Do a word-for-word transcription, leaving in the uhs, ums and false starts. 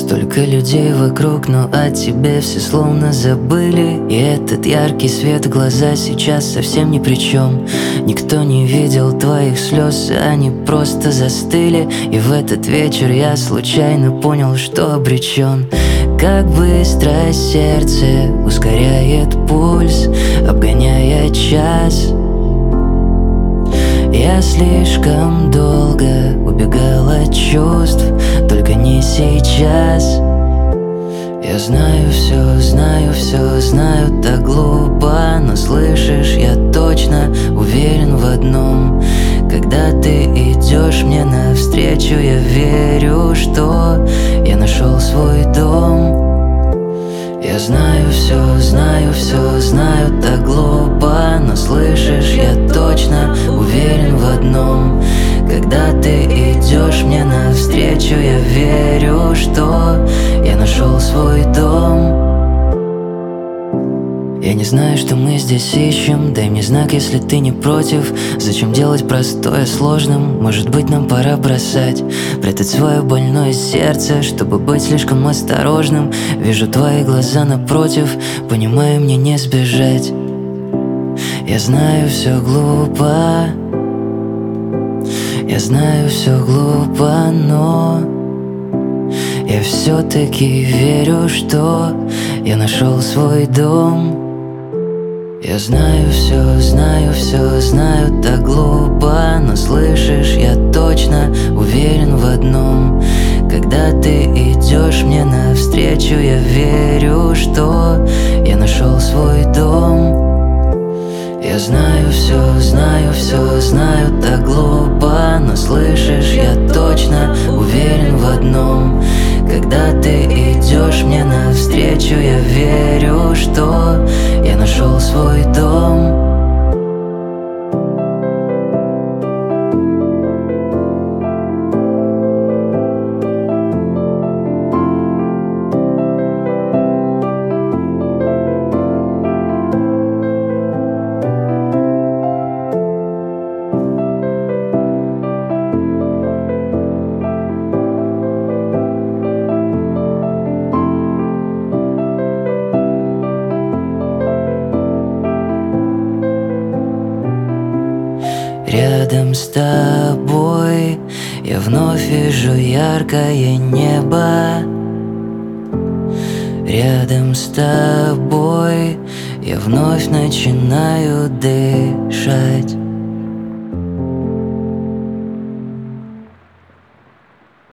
Столько людей вокруг, но о тебе все словно забыли. И этот яркий свет в глаза сейчас совсем ни при чем. Никто не видел твоих слез, они просто застыли. И в этот вечер я случайно понял, что обречен. Как быстро сердце ускоряет пульс, обгоняя час. Я слишком долго убегал от чувств, только не сейчас. Я знаю все, знаю все, знаю так глупо, но слышишь, я точно уверен в одном. Когда ты идешь мне навстречу, я верю, что я нашел свой дом. Я знаю все, знаю все, знаю так глупо, но слышишь, я точно уверен в одном. Когда ты идешь мне навстречу, я верю, что я нашел свой дом. Я не знаю, что мы здесь ищем, дай мне знак, если ты не против. Зачем делать простое сложным? Может быть, нам пора бросать, прятать свое больное сердце, чтобы быть слишком осторожным. Вижу твои глаза напротив, понимаю, мне не сбежать. Я знаю, все глупо, я знаю, все глупо, но я все-таки верю, что я нашел свой дом. Я знаю все, знаю все, знаю так глупо, но слышишь, я точно уверен в одном. Когда ты идешь мне навстречу, я верю, что я нашел свой дом. Я знаю все, знаю все, знаю так глупо, но слышишь, я точно уверен в одном. Когда ты идешь мне навстречу, я верю, что я нашел свой дом. Рядом с тобой я вновь вижу яркое небо. Рядом с тобой я вновь начинаю дышать.